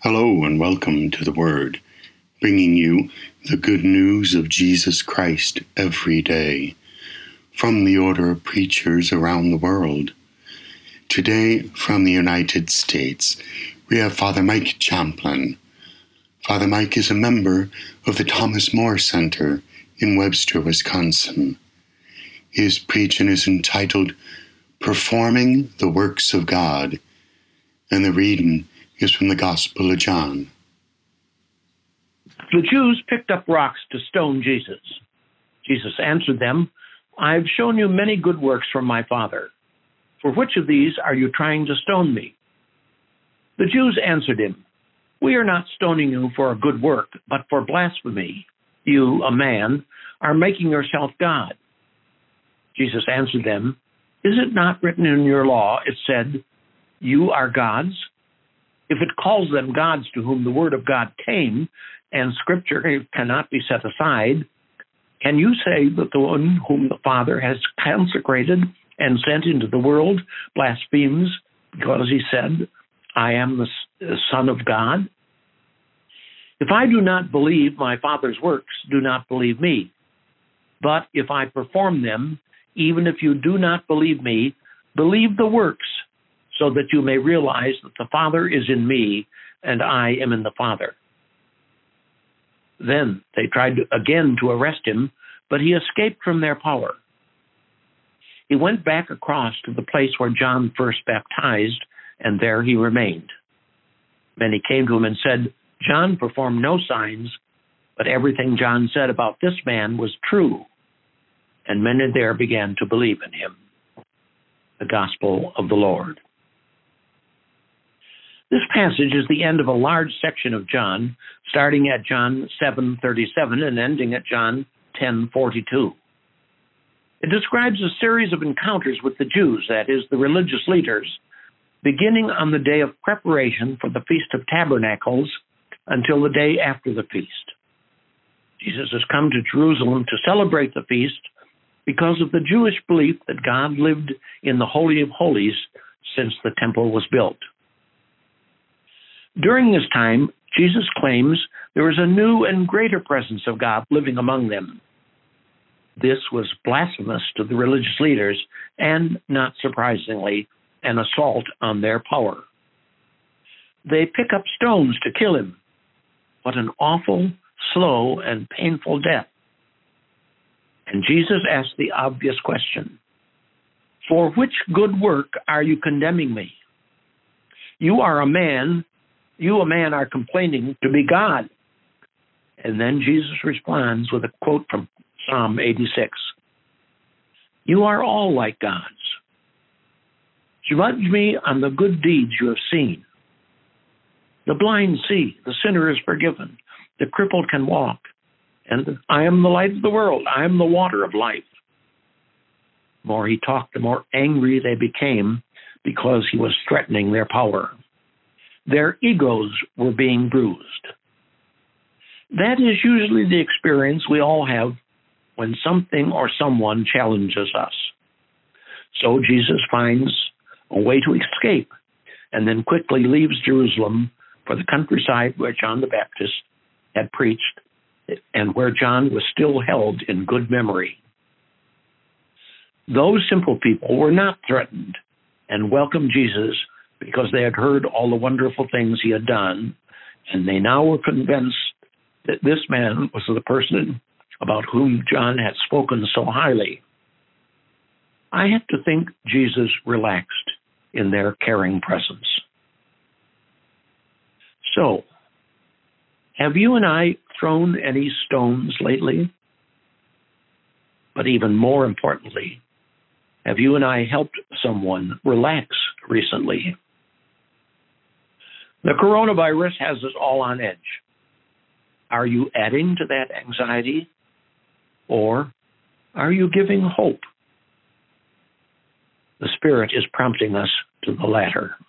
Hello and welcome to The Word, bringing you the good news of Jesus Christ every day from the order of preachers around the world. Today, from the United States, we have Father Mike Champlin. Father Mike is a member of the Thomas More Center in Webster, Wisconsin. His preaching is entitled Performing the Works of God, and the reading is from the Gospel of John. The Jews picked up rocks to stone Jesus. Jesus answered them, "I have shown you many good works from my Father. For which of these are you trying to stone me?" The Jews answered him, "We are not stoning you for a good work, but for blasphemy. You, a man, are making yourself God." Jesus answered them, "Is it not written in your law, it said, 'You are gods'? If it calls them gods to whom the word of God came, and Scripture cannot be set aside, can you say that the one whom the Father has consecrated and sent into the world blasphemes because he said, 'I am the Son of God'? If I do not believe my Father's works, do not believe me. But if I perform them, even if you do not believe me, believe the works, so that you may realize that the Father is in me and I am in the Father." Then they tried again to arrest him, but he escaped from their power. He went back across to the place where John first baptized, and there he remained. Many came to him and said, "John performed no signs, but everything John said about this man was true." And many there began to believe in him. The Gospel of the Lord. This passage is the end of a large section of John, starting at John 7:37 and ending at John 10:42. It describes a series of encounters with the Jews, that is, the religious leaders, beginning on the day of preparation for the Feast of Tabernacles until the day after the feast. Jesus has come to Jerusalem to celebrate the feast because of the Jewish belief that God lived in the Holy of Holies since the temple was built. During this time, Jesus claims there is a new and greater presence of God living among them. This was blasphemous to the religious leaders and, not surprisingly, an assault on their power. They pick up stones to kill him. What an awful, slow, and painful death. And Jesus asked the obvious question, "For which good work are you condemning me? You, a man, are complaining to be God." And then Jesus responds with a quote from Psalm 86. "You are all like gods. Judge me on the good deeds you have seen. The blind see, the sinner is forgiven, the crippled can walk, and I am the light of the world. I am the water of life." The more he talked, the more angry they became because he was threatening their power. Their egos were being bruised. That is usually the experience we all have when something or someone challenges us. So Jesus finds a way to escape and then quickly leaves Jerusalem for the countryside where John the Baptist had preached and where John was still held in good memory. Those simple people were not threatened and welcomed Jesus because they had heard all the wonderful things he had done, and they now were convinced that this man was the person about whom John had spoken so highly. I have to think Jesus relaxed in their caring presence. So, have you and I thrown any stones lately? But even more importantly, have you and I helped someone relax recently? The coronavirus has us all on edge. Are you adding to that anxiety, or are you giving hope? The Spirit is prompting us to the latter.